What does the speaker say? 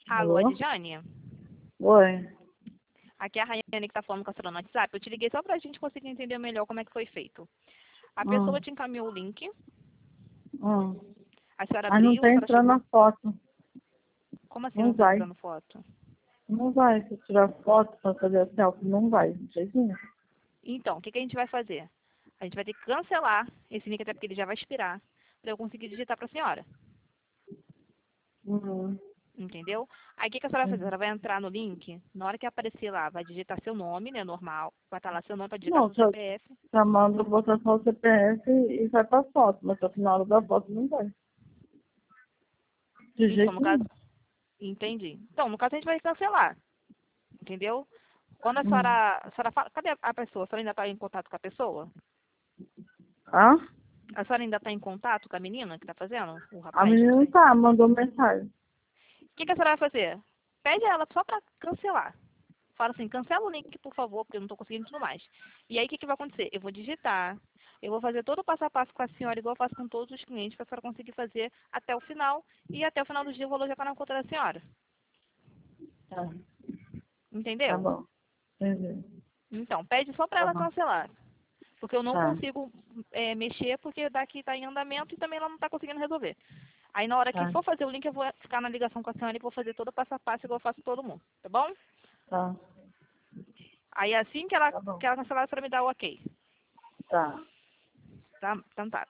Alô, Alô? Adjane? Oi. Aqui é a Rayane que tá falando com a senhora no WhatsApp. Eu te liguei só pra gente conseguir entender melhor como é que foi feito. A pessoa Hum, te encaminhou o link, hum. a senhora Mas não abriu, a tá senhora entrando chegou... a foto. Como assim Não não tá vai. entrando foto? Não vai. Se eu tirar foto pra fazer a selfie, não vai. De jeito nenhum. Então, o que a gente vai fazer? A gente vai ter que cancelar esse link, até porque ele já vai expirar, pra eu conseguir digitar pra senhora. Uhum. Entendeu? Aí o que a senhora vai fazer? Uhum. Ela vai entrar no link, na hora que aparecer lá, vai digitar seu nome, né? Normal. Vai estar lá seu nome para digitar Não, seu só CPF. chamando, botar só o CPF e vai pra foto. Mas só que na hora da foto não vai. De Então, no jeito caso, nenhum. entendi. Então, no caso a gente vai cancelar, entendeu? Quando Hum. a senhora fala, cadê a pessoa? A senhora ainda está em contato com a pessoa? Ah? A senhora ainda está em contato com a menina que está fazendo? O A rapaz que menina está não aí? tá, mandou mensagem. O que a senhora vai fazer? Pede ela só para cancelar. Fala assim, cancela o link, por favor, porque eu não estou conseguindo tudo mais. E aí, o que vai acontecer? Eu vou digitar, eu vou fazer todo o passo a passo com a senhora, igual eu faço com todos os clientes, para a senhora conseguir fazer até o final. E até o final do dia o valor já está na conta da senhora. Tá, tá Entendeu? bom. Entendi. Então, pede só para Tá ela bom. cancelar. Porque eu não Tá, consigo mexer, porque daqui está em andamento e também ela não está conseguindo resolver. Aí, na hora que tá, for fazer o link, eu vou ficar na ligação com a senhora e vou fazer todo o passo a passo, igual eu faço com todo mundo. Tá bom? tá, Aí, assim tá bom. que ela cancelar, a senhora me dá o ok. Tá. Tá? Então tá.